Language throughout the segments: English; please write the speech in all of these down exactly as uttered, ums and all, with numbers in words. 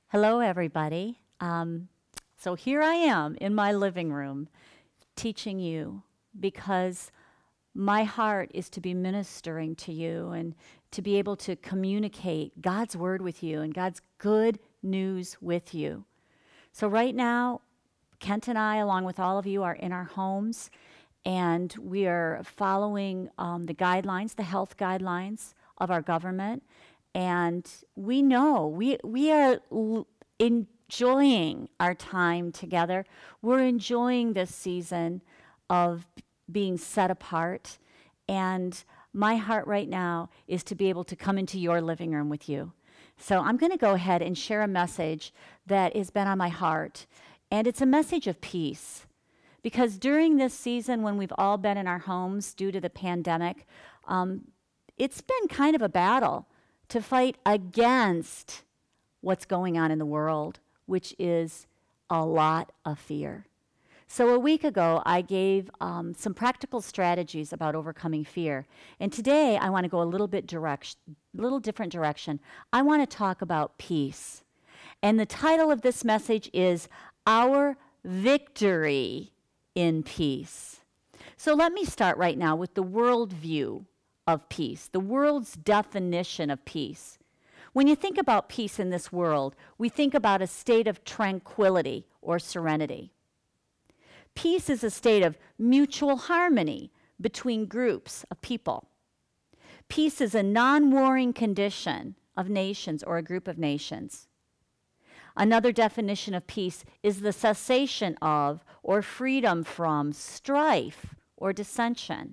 Hello, everybody. Um, so here I am in my living room teaching you because my heart is to be ministering to you and to be able to communicate God's word with you and God's good news with you. So right now, Kent and I, along with all of you, are in our homes and we are following um, the guidelines, the health guidelines of our government. And we know we we are l- enjoying our time together. We're enjoying this season of being set apart. And my heart right now is to be able to come into your living room with you. So I'm going to go ahead and share a message that has been on my heart. And it's a message of peace. Because during this season, when we've all been in our homes due to the pandemic, um, it's been kind of a battle to fight against what's going on in the world, which is a lot of fear. So a week ago, I gave um, some practical strategies about overcoming fear. And today, I want to go a little bit direct, little different direction. I want to talk about peace. And the title of this message is Our Victory in Peace. So let me start right now with the worldview of peace, the world's definition of peace. When you think about peace in this world, we think about a state of tranquility or serenity. Peace is a state of mutual harmony between groups of people. Peace is a non-warring condition of nations or a group of nations. Another definition of peace is the cessation of or freedom from strife or dissension.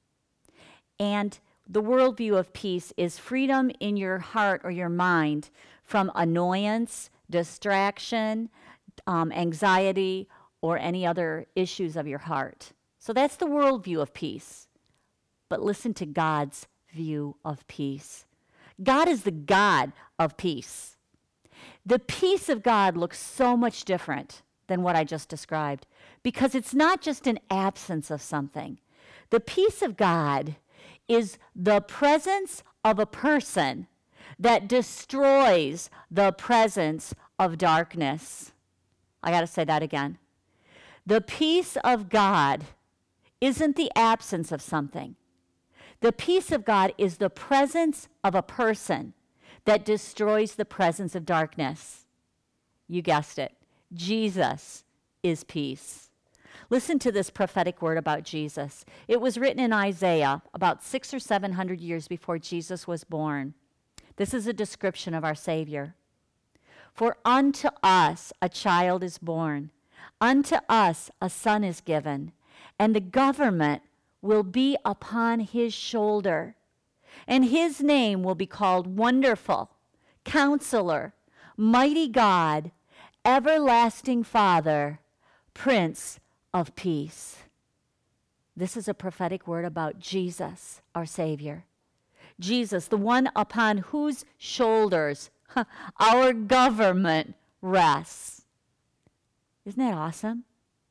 And the worldview of peace is freedom in your heart or your mind from annoyance, distraction, um, anxiety, or any other issues of your heart. So that's the worldview of peace. But listen to God's view of peace. God is the God of peace. The peace of God looks so much different than what I just described because it's not just an absence of something. The peace of God is the presence of a person that destroys the presence of darkness. I got to say that again. The peace of God isn't the absence of something. The peace of God is the presence of a person that destroys the presence of darkness. You guessed it. Jesus is peace. Listen to this prophetic word about Jesus. It was written in Isaiah about six or seven hundred years before Jesus was born. This is a description of our Savior. For unto us a child is born, unto us a son is given, and the government will be upon his shoulder. And his name will be called Wonderful, Counselor, Mighty God, Everlasting Father, Prince of Peace. This is a prophetic word about Jesus, our Savior. Jesus, the one upon whose shoulders our government rests. Isn't that awesome?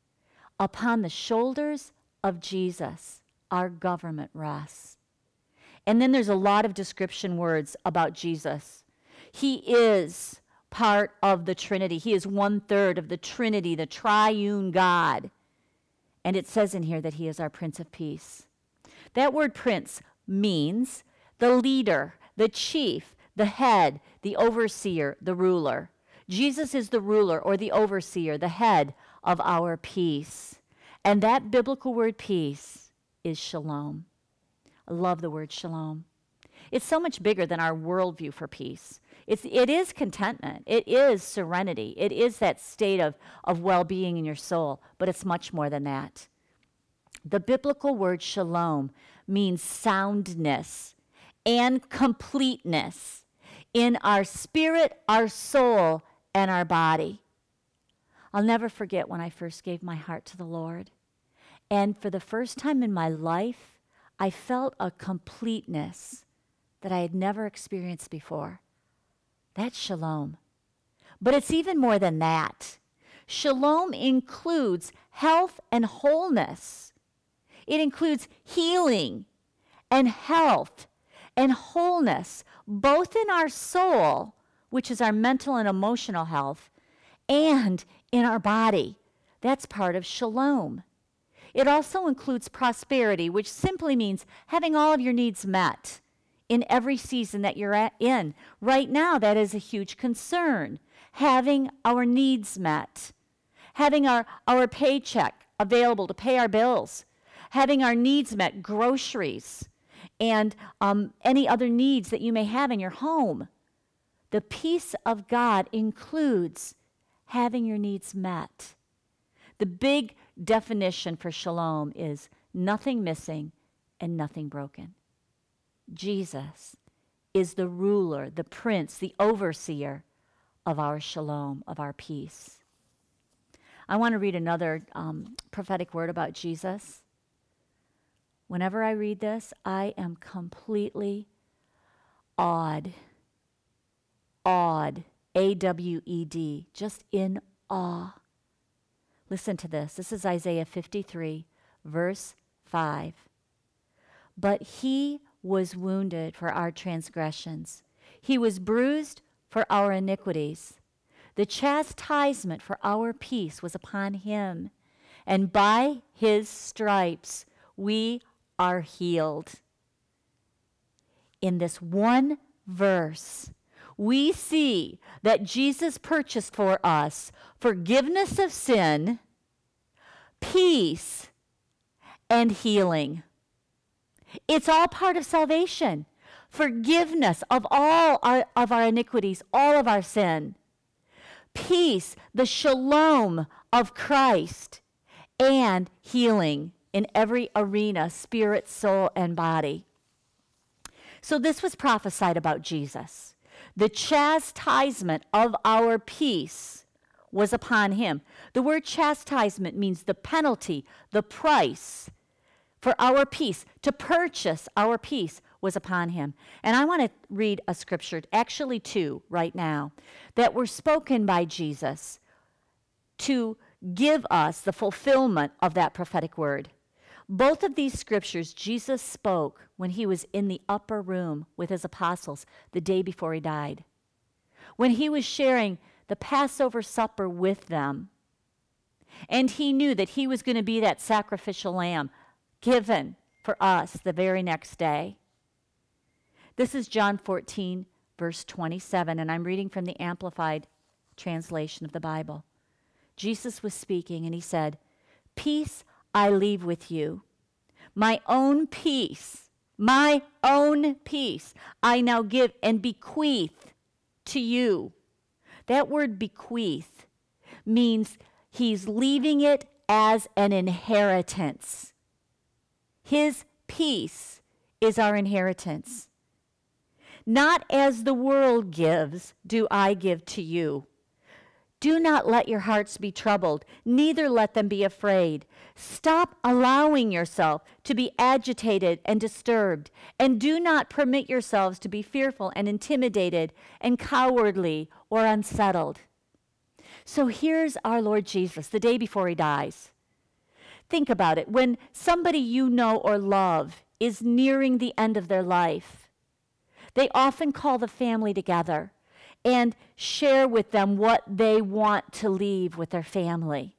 Upon the shoulders of Jesus, our government rests. And then there's a lot of description words about Jesus. He is part of the Trinity. He is one third of the Trinity, the triune God. And it says in here that he is our Prince of Peace. That word prince means the leader, the chief, the head, the overseer, the ruler. Jesus is the ruler or the overseer, the head of our peace. And that biblical word peace is shalom. I love the word shalom. It's so much bigger than our worldview for peace. It's, it is contentment. It is serenity. It is that state of, of well-being in your soul, but it's much more than that. The biblical word shalom means soundness and completeness in our spirit, our soul, and our body. I'll never forget when I first gave my heart to the Lord. And for the first time in my life, I felt a completeness that I had never experienced before. That's shalom. But it's even more than that. Shalom includes health and wholeness. It includes healing and health and wholeness, both in our soul, which is our mental and emotional health, and in our body. That's part of shalom. It also includes prosperity, which simply means having all of your needs met in every season that you're at in. Right now, that is a huge concern, having our needs met, having our, our paycheck available to pay our bills, having our needs met, groceries, and um, any other needs that you may have in your home. The peace of God includes having your needs met. The big definition for shalom is nothing missing and nothing broken. Jesus is the ruler, the prince, the overseer of our shalom, of our peace. I want to read another um, prophetic word about Jesus. Whenever I read this, I am completely awed. Awed. A W E D. Just in awe. Listen to this. This is Isaiah fifty-three, verse five. But he was wounded for our transgressions. He was bruised for our iniquities. The chastisement for our peace was upon him, and by his stripes we are healed. In this one verse, we see that Jesus purchased for us forgiveness of sin, peace, and healing. It's all part of salvation. Forgiveness of all our, of our iniquities, all of our sin. Peace, the shalom of Christ, and healing in every arena, spirit, soul, and body. So this was prophesied about Jesus. The chastisement of our peace was upon him. The word chastisement means the penalty, the price for our peace, to purchase our peace was upon him. And I want to read a scripture, actually two right now, that were spoken by Jesus to give us the fulfillment of that prophetic word. Both of these scriptures Jesus spoke when he was in the upper room with his apostles the day before he died. When he was sharing the Passover supper with them, and he knew that he was going to be that sacrificial lamb given for us the very next day. This is John fourteen, verse twenty-seven, and I'm reading from the Amplified translation of the Bible. Jesus was speaking, and he said, "Peace I leave with you. My own peace, my own peace, I now give and bequeath to you." That word bequeath means he's leaving it as an inheritance. His peace is our inheritance. Not as the world gives, do I give to you. Do not let your hearts be troubled, neither let them be afraid. Stop allowing yourself to be agitated and disturbed, and do not permit yourselves to be fearful and intimidated and cowardly or unsettled. So here's our Lord Jesus, the day before he dies. Think about it. When somebody you know or love is nearing the end of their life, they often call the family together and share with them what they want to leave with their family.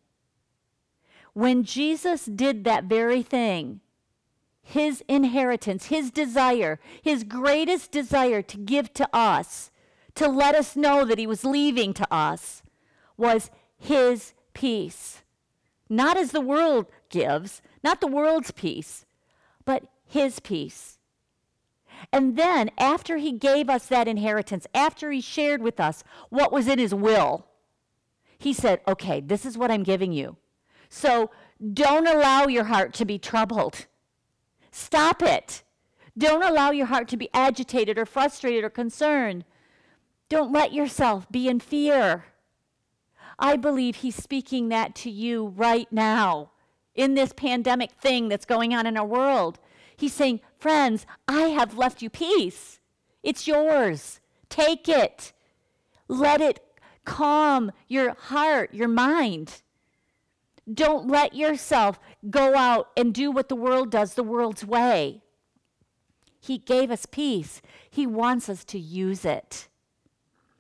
When Jesus did that very thing, his inheritance, his desire, his greatest desire to give to us, to let us know that he was leaving to us, was his peace. Not as the world gives, not the world's peace, but his peace. And then, after he gave us that inheritance, after he shared with us what was in his will, he said, okay, this is what I'm giving you. So don't allow your heart to be troubled. Stop it. Don't allow your heart to be agitated or frustrated or concerned. Don't let yourself be in fear. I believe he's speaking that to you right now in this pandemic thing that's going on in our world. He's saying, friends, I have left you peace. It's yours. Take it. Let it calm your heart, your mind. Don't let yourself go out and do what the world does, the world's way. He gave us peace. He wants us to use it.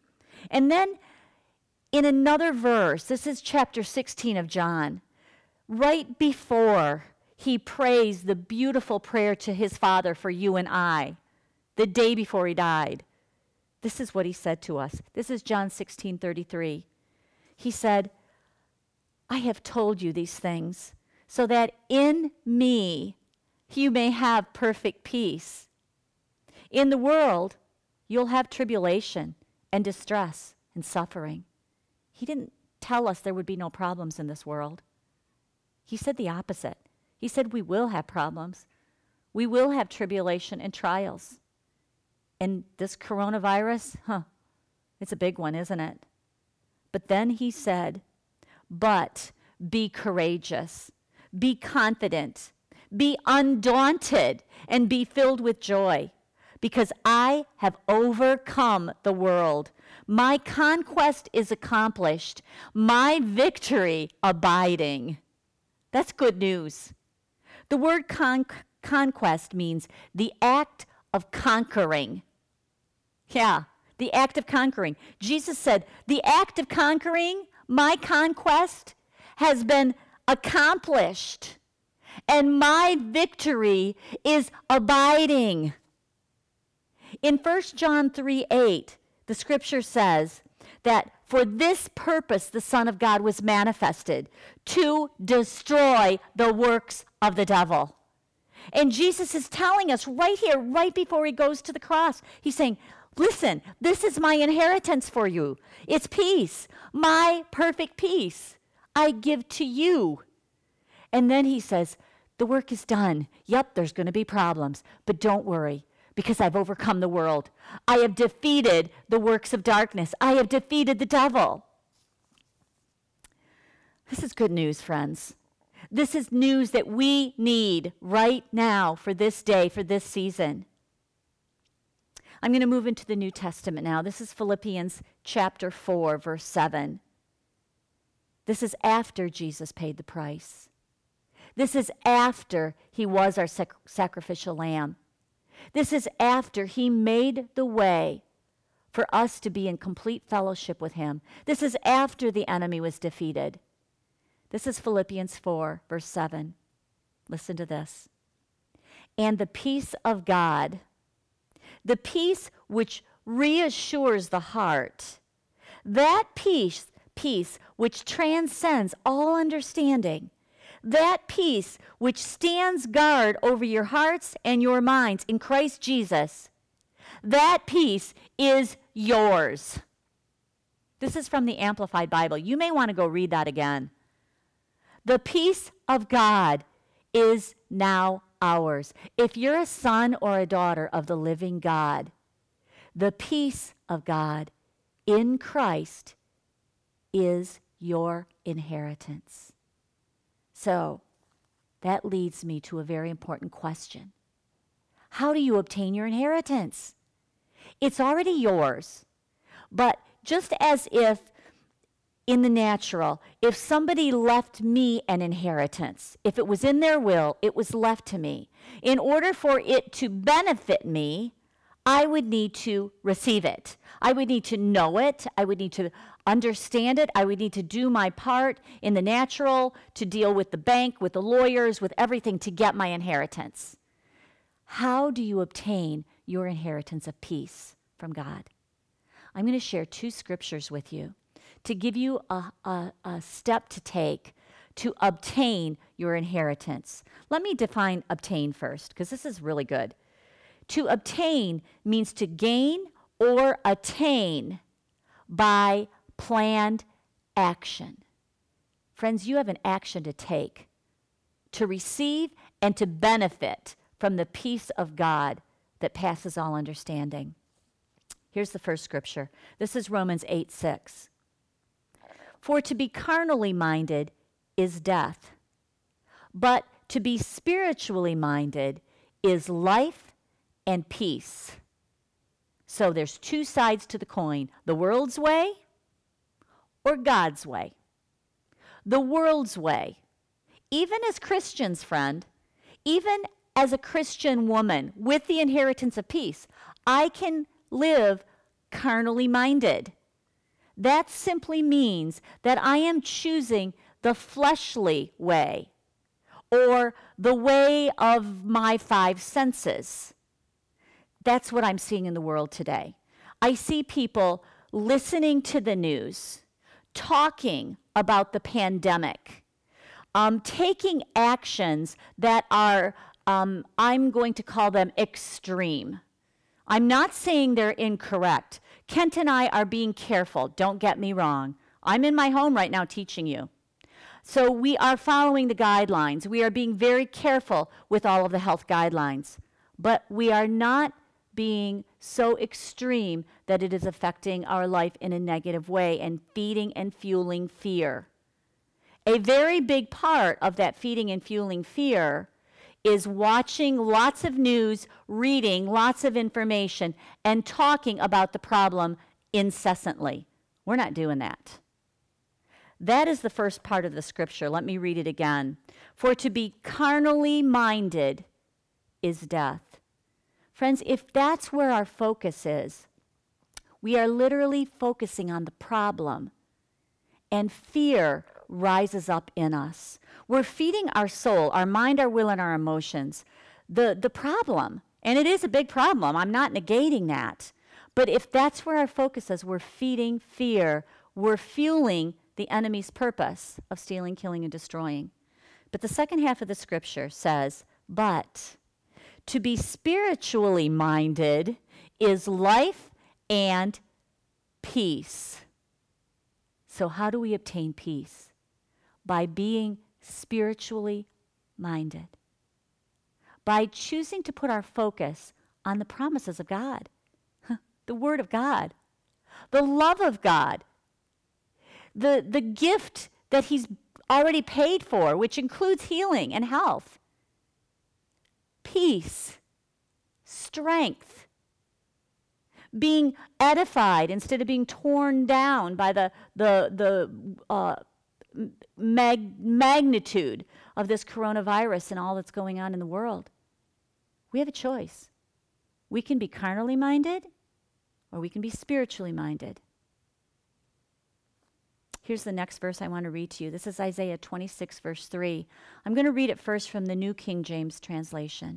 And then in another verse, this is chapter sixteen of John, right before he prays the beautiful prayer to his Father for you and I, the day before he died. This is what he said to us. This is John sixteen thirty-three. He said, I have told you these things so that in me you may have perfect peace. In the world, you'll have tribulation and distress and suffering. He didn't tell us there would be no problems in this world. He said the opposite. He said we will have problems. We will have tribulation and trials. And this coronavirus, huh, it's a big one, isn't it? But then he said, but be courageous, be confident, be undaunted, and be filled with joy, because I have overcome the world. My conquest is accomplished, my victory abiding. That's good news. The word con- conquest means the act of conquering. Yeah, the act of conquering. Jesus said, the act of conquering, my conquest, has been accomplished, and my victory is abiding. In First John three eight, the scripture says that for this purpose the Son of God was manifested, to destroy the works of the devil. And Jesus is telling us right here, right before he goes to the cross, he's saying, listen, this is my inheritance for you. It's peace, my perfect peace I give to you. And then he says, the work is done. Yep, there's going to be problems, but don't worry, because I've overcome the world. I have defeated the works of darkness. I have defeated the devil. This is good news, friends. This is news that we need right now for this day, for this season. I'm going to move into the New Testament now. This is Philippians chapter four, verse seven. This is after Jesus paid the price. This is after he was our sac- sacrificial lamb. This is after he made the way for us to be in complete fellowship with him. This is after the enemy was defeated. This is Philippians four, verse seven. Listen to this. And the peace of God, the peace which reassures the heart, that peace, peace which transcends all understanding, that peace which stands guard over your hearts and your minds in Christ Jesus, that peace is yours. This is from the Amplified Bible. You may want to go read that again. The peace of God is now ours. If you're a son or a daughter of the living God, the peace of God in Christ is your inheritance. So that leads me to a very important question. How do you obtain your inheritance? It's already yours. But just as if in the natural, if somebody left me an inheritance, if it was in their will, it was left to me. In order for it to benefit me, I would need to receive it. I would need to know it. I would need to understand it. I would need to do my part in the natural to deal with the bank, with the lawyers, with everything to get my inheritance. How do you obtain your inheritance of peace from God? I'm going to share two scriptures with you to give you a, a, a step to take to obtain your inheritance. Let me define obtain first, because this is really good. To obtain means to gain or attain by planned action. Friends, you have an action to take to receive and to benefit from the peace of God that passes all understanding. Here's the first scripture. This is Romans eight six. For to be carnally minded is death, but to be spiritually minded is life and peace. So there's two sides to the coin, the world's way or God's way. The world's way, even as Christians, friend, even as a Christian woman with the inheritance of peace, I can live carnally minded. That simply means that I am choosing the fleshly way or the way of my five senses. That's what I'm seeing in the world today. I see people listening to the news, talking about the pandemic, um, taking actions that are, um, I'm going to call them extreme. I'm not saying they're incorrect. Kent and I are being careful. Don't get me wrong. I'm in my home right now teaching you. So we are following the guidelines. We are being very careful with all of the health guidelines. But we are not being so extreme that it is affecting our life in a negative way and feeding and fueling fear. A very big part of that feeding and fueling fear is watching lots of news, reading lots of information, and talking about the problem incessantly. We're not doing that. That is the first part of the scripture. Let me read it again. For to be carnally minded is death. Friends, if that's where our focus is, we are literally focusing on the problem, and fear rises up in us. We're feeding our soul, our mind, our will, and our emotions the, the problem. And it is a big problem. I'm not negating that. But if that's where our focus is, we're feeding fear. We're fueling the enemy's purpose of stealing, killing, and destroying. But the second half of the scripture says, but to be spiritually minded is life and peace. So how do we obtain peace? By being spiritually minded. By choosing to put our focus on the promises of God, the Word of God, the love of God, the, the gift that He's already paid for, which includes healing and health, peace, strength, being edified instead of being torn down by the, the, the uh, mag- magnitude of this coronavirus and all that's going on in the world. We have a choice. We can be carnally minded or we can be spiritually minded. Here's the next verse I want to read to you. This is Isaiah twenty-six, verse three. I'm going to read it first from the New King James translation.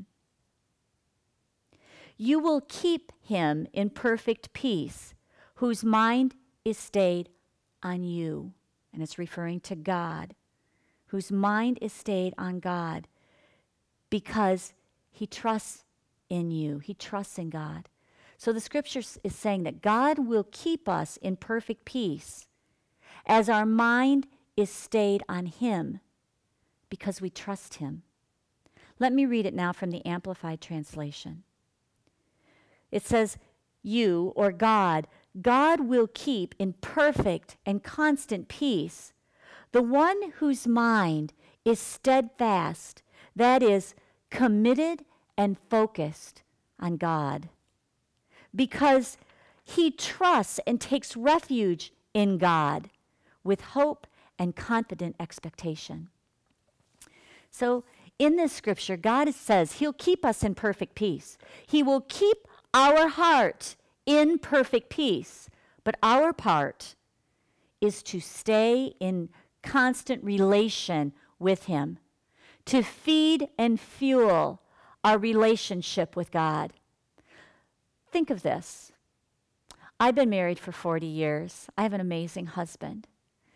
You will keep him in perfect peace, whose mind is stayed on you. And it's referring to God, whose mind is stayed on God because he trusts in you. He trusts in God. So the scripture is saying that God will keep us in perfect peace as our mind is stayed on him because we trust him. Let me read it now from the Amplified Translation. It says, you, or God, God will keep in perfect and constant peace the one whose mind is steadfast, that is, committed and focused on God, because he trusts and takes refuge in God with hope and confident expectation. So in this scripture, God says he'll keep us in perfect peace. He will keep our heart in perfect peace, but our part is to stay in constant relation with him, to feed and fuel our relationship with God. Think of this. I've been married for forty years. I have an amazing husband.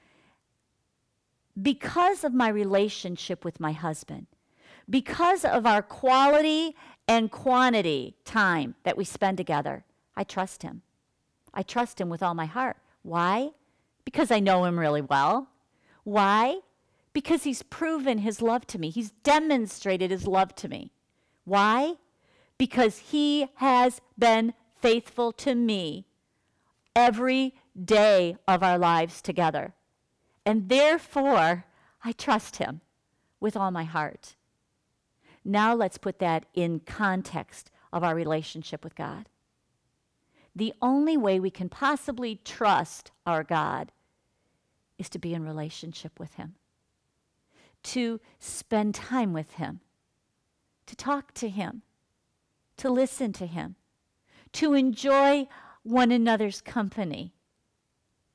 Because of my relationship with my husband, because of our quality and quantity time that we spend together, I trust him. I trust him with all my heart. Why? Because I know him really well. Why? Because he's proven his love to me. He's demonstrated his love to me. Why? Because he has been faithful to me every day of our lives together. And therefore, I trust him with all my heart. Now let's put that in context of our relationship with God. The only way we can possibly trust our God is to be in relationship with him, to spend time with him, to talk to him, to listen to him, to enjoy one another's company.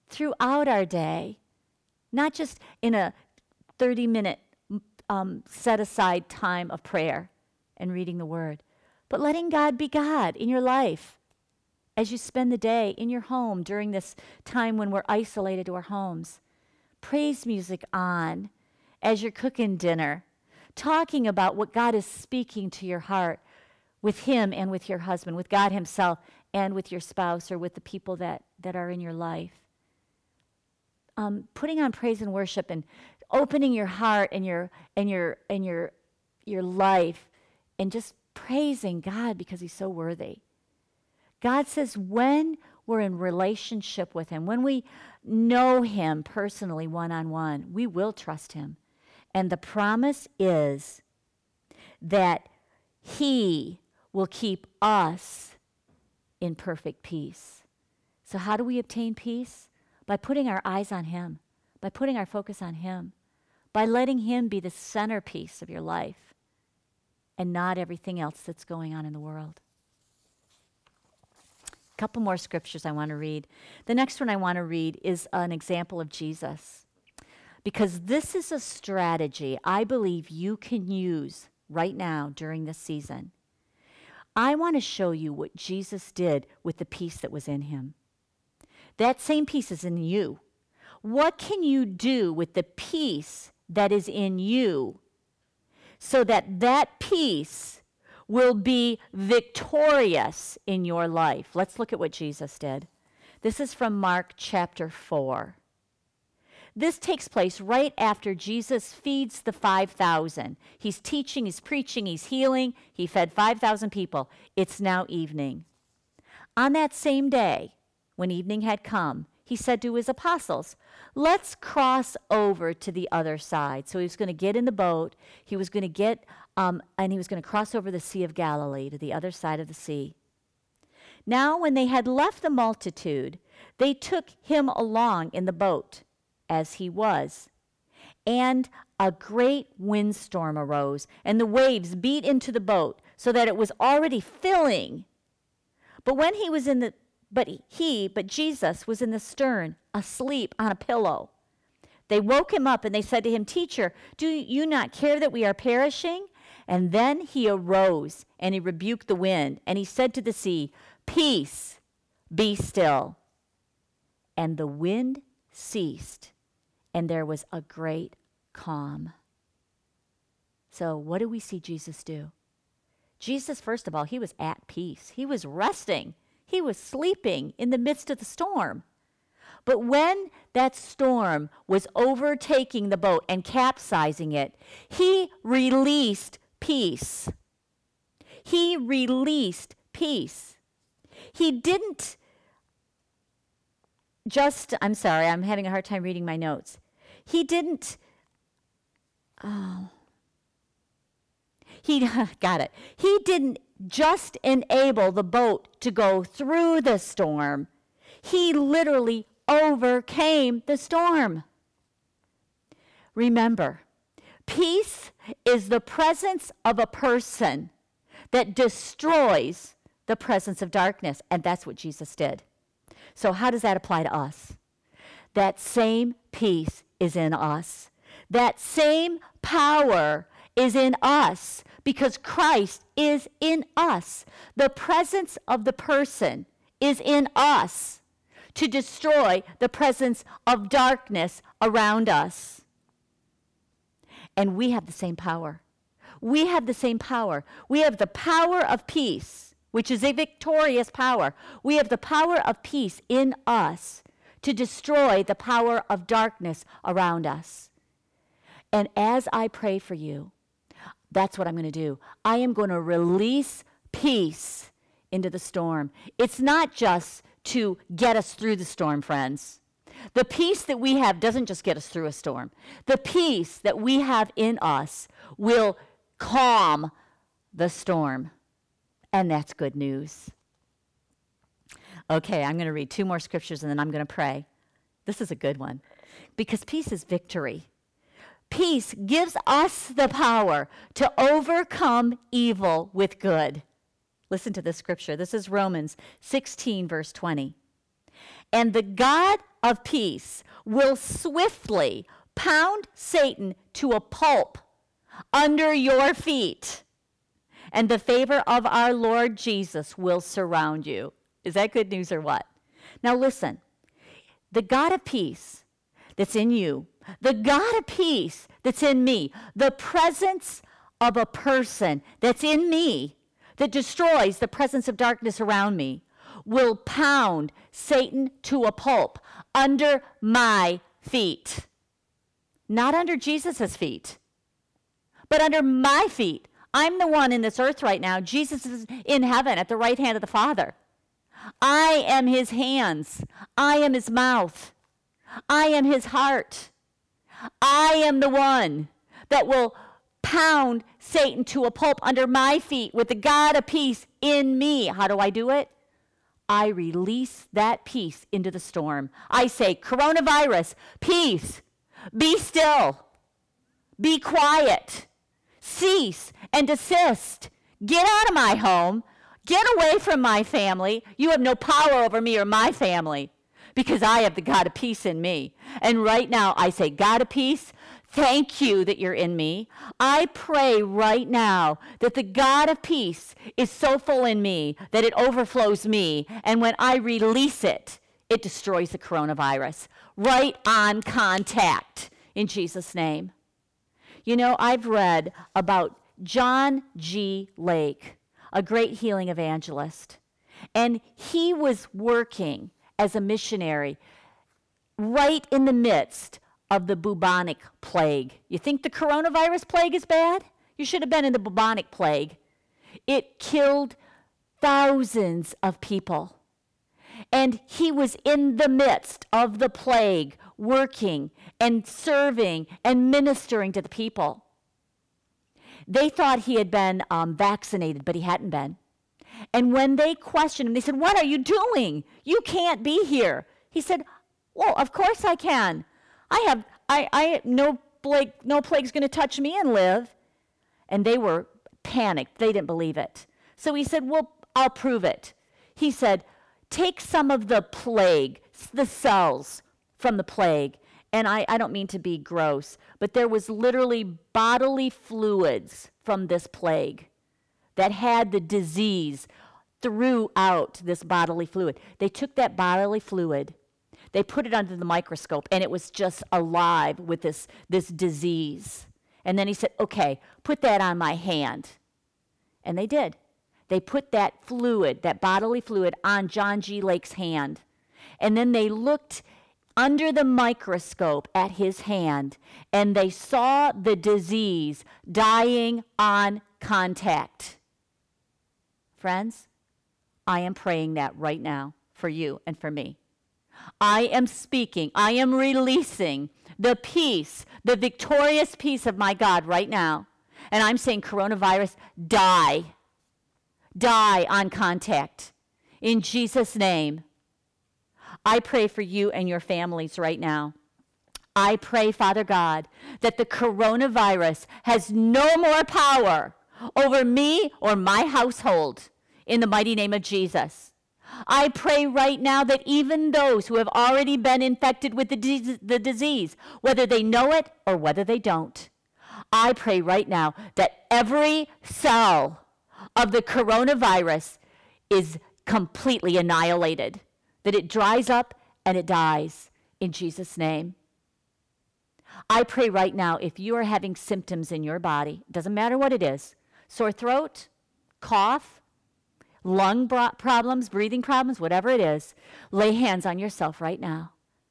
throughout our day, not just in a thirty-minute um, set-aside time of prayer and reading the Word, but letting God be God in your life as you spend the day in your home during this time when we're isolated to our homes. Praise music on as you're cooking dinner, talking about what God is speaking to your heart with Him and with your husband, with God Himself and with your spouse or with the people that, that are in your life. Um, putting on praise and worship and opening your heart and your and your and your your life and just praising God because He's so worthy. God says when we're in relationship with Him, when we know Him personally one-on-one, we will trust Him. And the promise is that He will keep us in perfect peace. So how do we obtain peace? By putting our eyes on Him, by putting our focus on Him, by letting Him be the centerpiece of your life and not everything else that's going on in the world. A couple more scriptures I want to read. The next one I want to read is an example of Jesus, because this is a strategy I believe you can use right now during this season. I want to show you what Jesus did with the peace that was in Him. That same peace is in you. What can you do with the peace that is in you so that that peace will be victorious in your life? Let's look at what Jesus did. This is from Mark chapter four. This takes place right after Jesus feeds the five thousand. He's teaching, he's preaching, he's healing. He fed five thousand people. It's now evening. On that same day, when evening had come, He said to His apostles, let's cross over to the other side. So He was going to get in the boat. He was going to get, um, and He was going to cross over the Sea of Galilee to the other side of the sea. Now, when they had left the multitude, they took Him along in the boat, as He was. And a great windstorm arose, and the waves beat into the boat, so that it was already filling. But when He was in the But he, but Jesus was in the stern, asleep on a pillow. They woke Him up and they said to Him, Teacher, do you not care that we are perishing? And then He arose and He rebuked the wind and He said to the sea, Peace, be still. And the wind ceased and there was a great calm. So what do we see Jesus do? Jesus, first of all, He was at peace. He was resting. He was sleeping in the midst of the storm. But when that storm was overtaking the boat and capsizing it, He released peace. He released peace. He didn't just, I'm sorry, I'm having a hard time reading my notes. He didn't, oh, he, got it. He didn't just enable the boat to go through the storm. He literally overcame the storm. Remember, peace is the presence of a person that destroys the presence of darkness, and that's what Jesus did. So how does that apply to us? That same peace is in us. That same power is in us because Christ is in us. The presence of the person is in us to destroy the presence of darkness around us. And we have the same power. We have the same power. We have the power of peace, which is a victorious power. We have the power of peace in us to destroy the power of darkness around us. And as I pray for you, that's what I'm going to do. I am going to release peace into the storm. It's not just to get us through the storm, friends. The peace that we have doesn't just get us through a storm. The peace that we have in us will calm the storm. And that's good news. Okay, I'm going to read two more scriptures and then I'm going to pray. This is a good one. Because peace is victory. Peace gives us the power to overcome evil with good. Listen to this scripture. This is Romans sixteen, verse twenty. And the God of peace will swiftly pound Satan to a pulp under your feet. And the favor of our Lord Jesus will surround you. Is that good news or what? Now listen, the God of peace that's in you, the God of peace that's in me, the presence of a person that's in me that destroys the presence of darkness around me will pound Satan to a pulp under my feet. Not under Jesus' feet, but under my feet. I'm the one in this earth right now. Jesus is in heaven at the right hand of the Father. I am his hands. I am his mouth. I am his heart. I am the one that will pound Satan to a pulp under my feet with the God of peace in me. How do I do it? I release that peace into the storm. I say, coronavirus, peace, be still, be quiet, cease and desist. Get out of my home. Get away from my family. You have no power over me or my family because I have the God of peace in me. And right now I say, God of peace, thank you that you're in me. I pray right now that the God of peace is so full in me that it overflows me. And when I release it, it destroys the coronavirus. Right on contact in Jesus' name. You know, I've read about John G. Lake, a great healing evangelist. And he was working as a missionary right in the midst of the bubonic plague. You think the coronavirus plague is bad? You should have been in the bubonic plague. It killed thousands of people. And he was in the midst of the plague, working and serving and ministering to the people. They thought he had been um, vaccinated, but he hadn't been. And when they questioned him, they said, "What are you doing? You can't be here." He said, "Well, of course I can. I have, I, I, no plague, no plague's going to touch me and live." And they were panicked. They didn't believe it. So he said, "Well, I'll prove it." He said, "Take some of the plague, the cells from the plague." And I, I don't mean to be gross, but there was literally bodily fluids from this plague that had the disease throughout this bodily fluid. They took that bodily fluid, they put it under the microscope, and it was just alive with this, this disease. And then he said, "Okay, put that on my hand." And they did. They put that fluid, that bodily fluid, on John G. Lake's hand. And then they looked under the microscope at his hand, and they saw the disease dying on contact. Friends, I am praying that right now for you and for me. I am speaking, I am releasing the peace, the victorious peace of my God right now. And I'm saying, coronavirus, die. Die on contact. In Jesus' name. I pray for you and your families right now. I pray, Father God, that the coronavirus has no more power over me or my household in the mighty name of Jesus. I pray right now that even those who have already been infected with the, dis- the disease, whether they know it or whether they don't, I pray right now that every cell of the coronavirus is completely annihilated, that it dries up and it dies in Jesus' name. I pray right now, if you are having symptoms in your body, doesn't matter what it is, sore throat, cough, lung bro- problems, breathing problems, whatever it is, lay hands on yourself right now.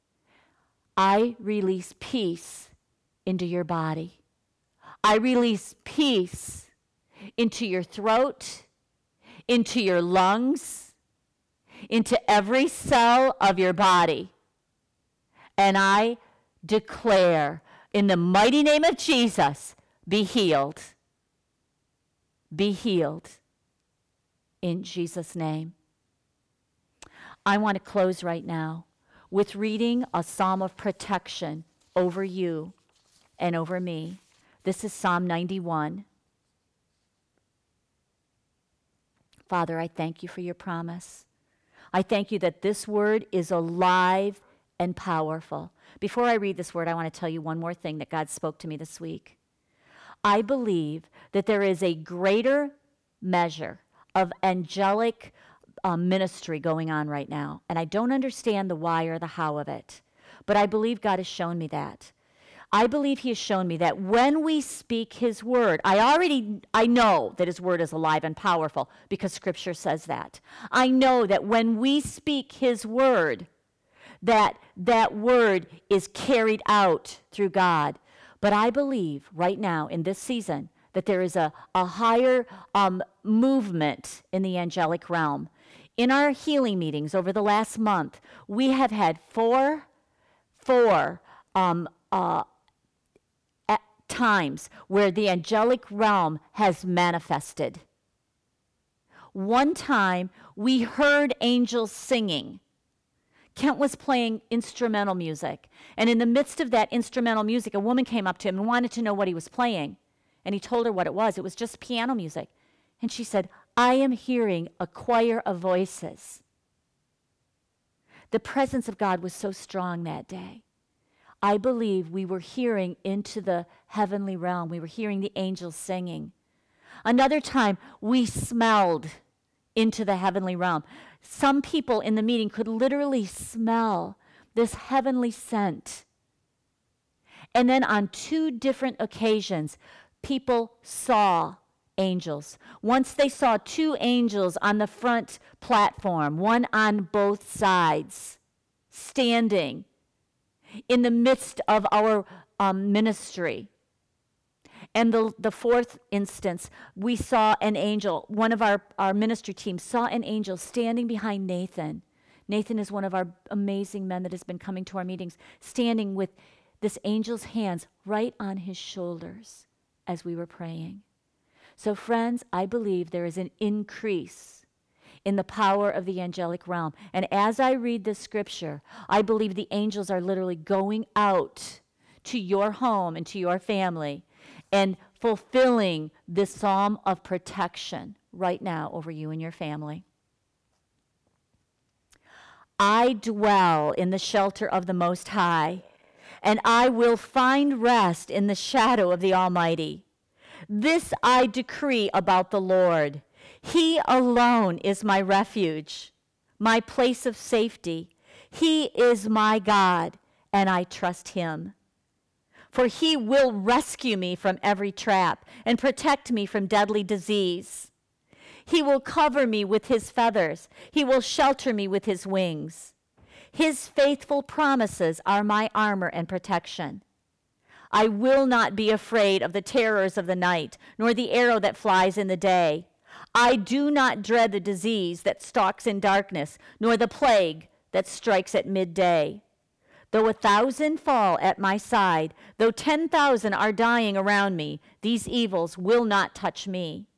I release peace into your body. I release peace into your throat, into your lungs, into every cell of your body. And I declare, in the mighty name of Jesus, be healed. Be healed. In Jesus' name. I want to close right now with reading a psalm of protection over you and over me. This is Psalm ninety-one. Father, I thank you for your promise. I thank you that this word is alive and powerful. Before I read this word, I want to tell you one more thing that God spoke to me this week. I believe that there is a greater measure of angelic uh, ministry going on right now. And I don't understand the why or the how of it, but I believe God has shown me that. I believe he has shown me that when we speak his word, I already, I know that his word is alive and powerful because scripture says that. I know that when we speak his word, that that word is carried out through God. But I believe right now in this season that there is a, a higher um, movement in the angelic realm. In our healing meetings over the last month, we have had four, four um, uh, at times where the angelic realm has manifested. One time we heard angels singing. Kent was playing instrumental music, and in the midst of that instrumental music, a woman came up to him and wanted to know what he was playing, and he told her what it was. It was just piano music, and she said, I am hearing a choir of voices. The presence of God was so strong that day. I believe we were hearing into the heavenly realm. We were hearing the angels singing. Another time, we smelled into the heavenly realm. Some people in the meeting could literally smell this heavenly scent. And then on two different occasions, people saw angels. Once they saw two angels on the front platform, one on both sides, standing in the midst of our um, ministry. And the, the fourth instance, we saw an angel. One of our, our ministry team saw an angel standing behind Nathan. Nathan is one of our amazing men that has been coming to our meetings, standing with this angel's hands right on his shoulders as we were praying. So friends, I believe there is an increase in the power of the angelic realm. And as I read this scripture, I believe the angels are literally going out to your home and to your family and fulfilling this psalm of protection right now over you and your family. I dwell in the shelter of the Most High, and I will find rest in the shadow of the Almighty. This I decree about the Lord. He alone is my refuge, my place of safety. He is my God, and I trust him. For he will rescue me from every trap and protect me from deadly disease. He will cover me with his feathers. He will shelter me with his wings. His faithful promises are my armor and protection. I will not be afraid of the terrors of the night, nor the arrow that flies in the day. I do not dread the disease that stalks in darkness, nor the plague that strikes at midday. Though a thousand fall at my side, though ten thousand are dying around me, these evils will not touch me.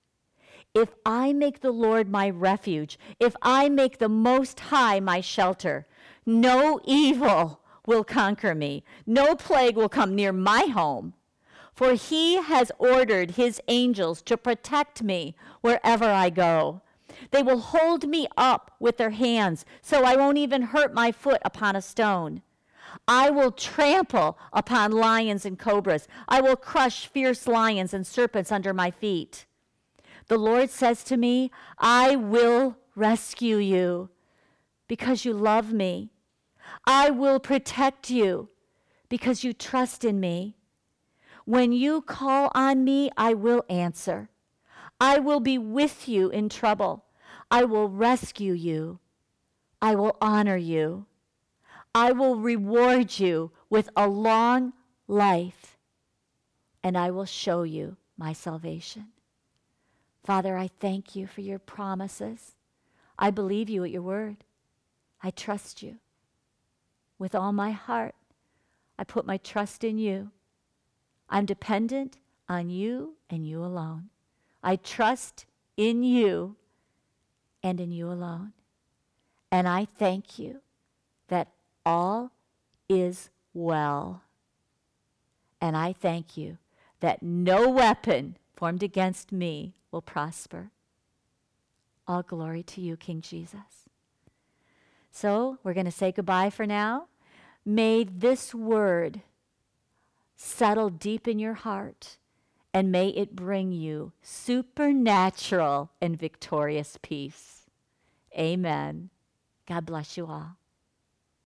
If I make the Lord my refuge, if I make the Most High my shelter, no evil will conquer me. No plague will come near my home. For he has ordered his angels to protect me wherever I go. They will hold me up with their hands, so I won't even hurt my foot upon a stone. I will trample upon lions and cobras. I will crush fierce lions and serpents under my feet. The Lord says to me, I will rescue you because you love me. I will protect you because you trust in me. When you call on me, I will answer. I will be with you in trouble. I will rescue you. I will honor you. I will reward you with a long life, and I will show you my salvation. Father, I thank you for your promises. I believe you at your word. I trust you. With all my heart, I put my trust in you. I'm dependent on you and you alone. I trust in you and in you alone. And I thank you that all is well. And I thank you that no weapon formed against me will prosper. All glory to you, King Jesus. So we're going to say goodbye for now. May this word settle deep in your heart, and may it bring you supernatural and victorious peace. Amen. God bless you all.